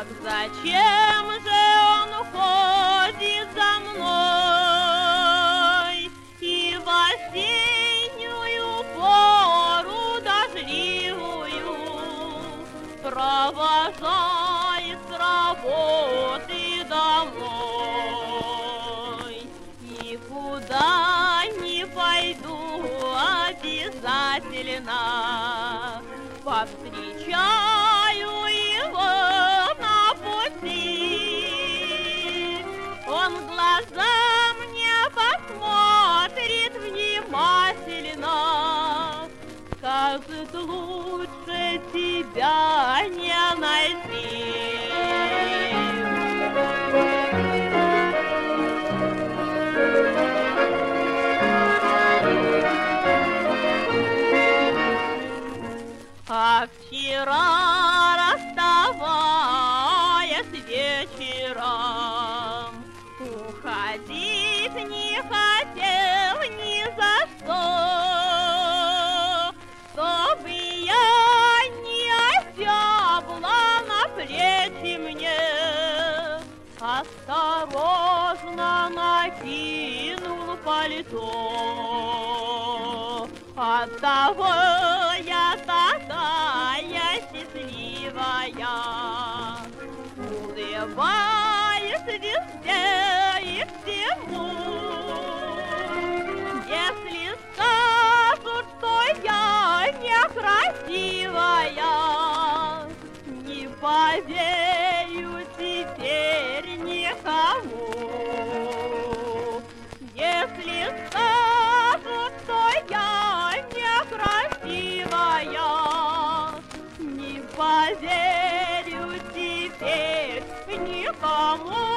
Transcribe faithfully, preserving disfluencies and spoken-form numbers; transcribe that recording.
Так зачем же он ходит за мной и в осеннюю пору дождливую провожает с работы домой? Никуда не пойду, обязательно повстречаю его на пути. Он в глаза мне посмотрит внимательно, скажет: лучше тебя не найти. А вчера, расставаясь вечером, уходить не хотел ни за что, чтобы я не осябла на плечи мне, осторожно накинул пальто. Оттого я такая счастливая, улыбаюсь везде и всему. Если скажут, что я некрасивая, не поверю теперь никому. Если скажут, что я некрасивая, не поверю теперь никому.